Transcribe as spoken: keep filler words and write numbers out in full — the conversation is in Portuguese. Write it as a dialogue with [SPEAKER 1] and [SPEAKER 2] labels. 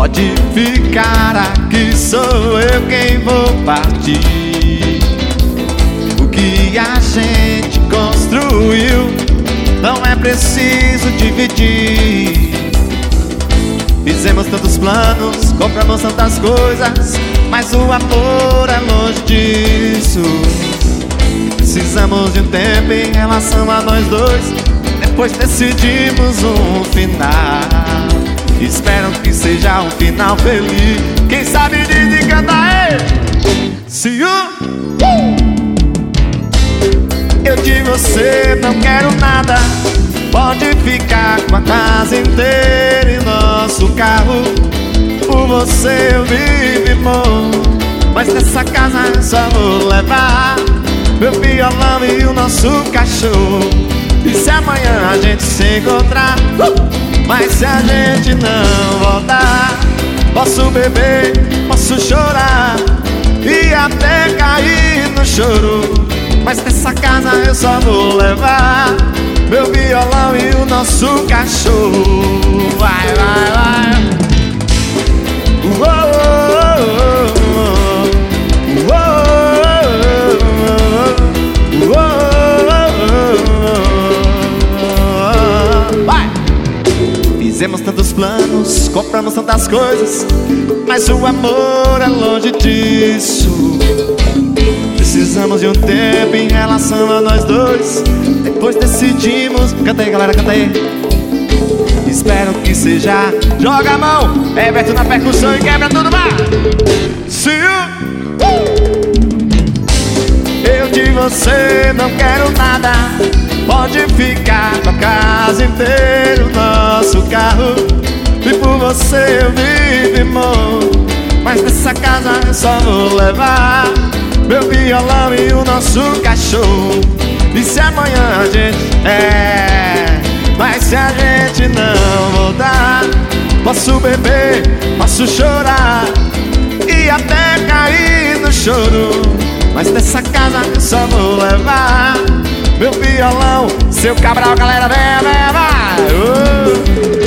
[SPEAKER 1] pode ficar aqui, sou eu quem vou partir. O que a gente construiu não é preciso dividir. Fizemos tantos planos, compramos tantas coisas, mas o amor é longe disso. Precisamos de um tempo em relação a nós dois, depois decidimos um final. Espero que seja um final feliz. Quem sabe diz e canta aí. See you. Eu de você não quero nada, pode ficar com a casa inteira e nosso carro. Por você eu vivo, irmão, mas nessa casa eu só vou levar meu violão e o nosso cachorro. E se amanhã a gente se encontrar, uh! mas se a gente não voltar, posso beber, posso chorar e até cair no choro, mas nessa casa eu só vou levar meu violão e o nosso cachorro. Vai, vai, vai. Uou, uou, uou, uou. Vai. Fizemos tantos planos, compramos tantas coisas, mas o amor é longe disso. Precisamos de um tempo em relação a nós dois, depois decidimos. Canta aí, galera, canta aí. Espero que seja. Joga a mão, Everton na percussão e quebra tudo, vai. See you. Eu de você não quero nada, pode ficar com a casa inteira, o nosso carro. E por você eu vivo, irmão, mas nessa casa eu só vou levar meu violão e o nosso cachorro. E se amanhã a gente é, mas se a gente não voltar, posso beber, posso chorar e até cair no choro, mas nessa casa eu só vou levar meu violão. Seu Cabral, galera, vem, vem, vai. Uh.